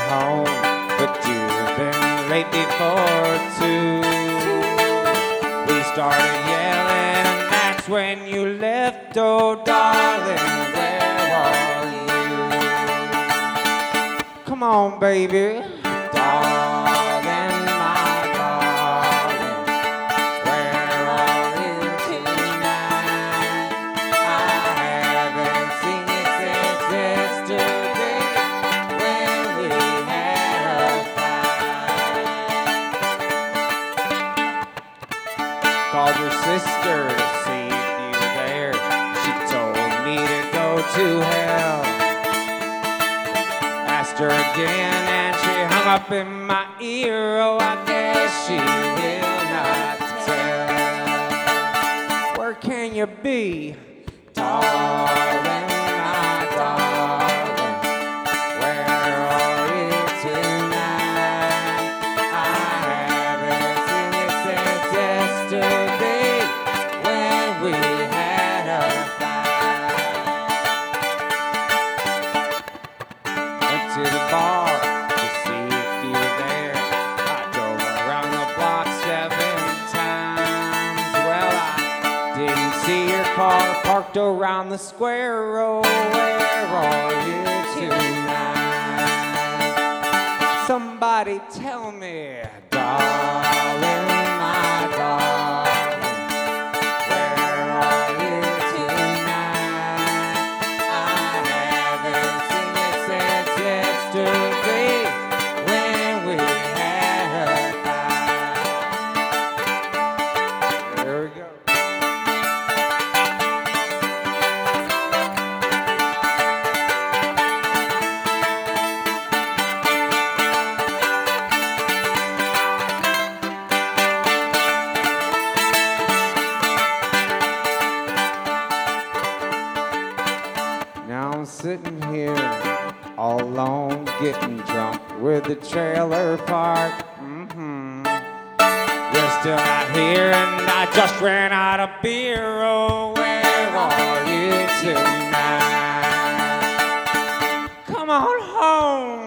home, but you've been late before two. We started yelling, and that's when you left. Oh, darling, where are you? Come on, baby. Darling, my darling, where are you tonight? I haven't seen you since yesterday when we had a fight. Called your sister to see if you were there. She told me to go to hell. Asked her again and she hung up in my ear. Oh, I guess she will not tell. Where can you be, darling, my darling? Where are you tonight? I haven't seen you since yesterday when we had a fight. Went to the bar to see if you were there. I drove around the block 7 times. Well, I didn't see your car parked around the square. Oh, where are you tonight? Somebody tell me, darling, my darling, where are you tonight? I haven't seen you since yesterday when we had a fight. There we go. Now I'm sitting here all alone, getting drunk with the trailer park. You're still not here, and I just ran out of beer. Oh, where are you tonight? Come on home.